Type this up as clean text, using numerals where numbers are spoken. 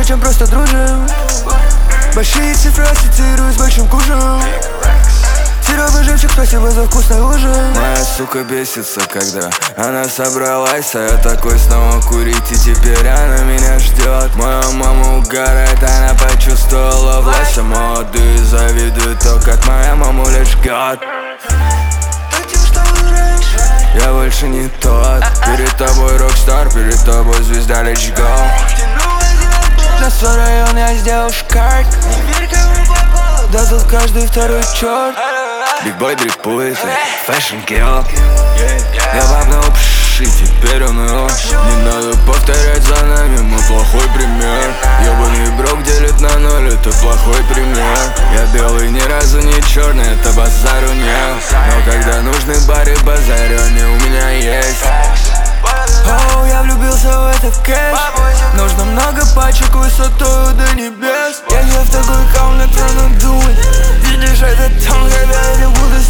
ночам просто дружим. Большие цифры ассоциирую с большим кушем. Серёга жемчуг, спасибо за вкусный ужин. Моя сука бесится, когда она собралась, а я такой снова курить, и теперь она меня ждет. Моя мама угорает, она почувствовала власть, а молодые завидуют то, как моя мамуля жгет. Я больше не тот. Перед тобой рокстар, перед тобой звезда, let's go. На свой район я сделал шкарт. Да тут каждый второй черт. Бигбой дрипует, fashion kill. Я вапнул пш, и теперь он его. Не надо повторять за нами, мы плохой пример. Ёбаный брок делит на ноль, это плохой пример. Я белый, ни разу не черный, это базару нет. Но когда нужны бары, базарённи у меня есть. Оу, я влюбился в этот кэш. Нужно много пачек высотою до небес. Я не в такой каунт, трону думать. Видишь этот тон, когда я не буду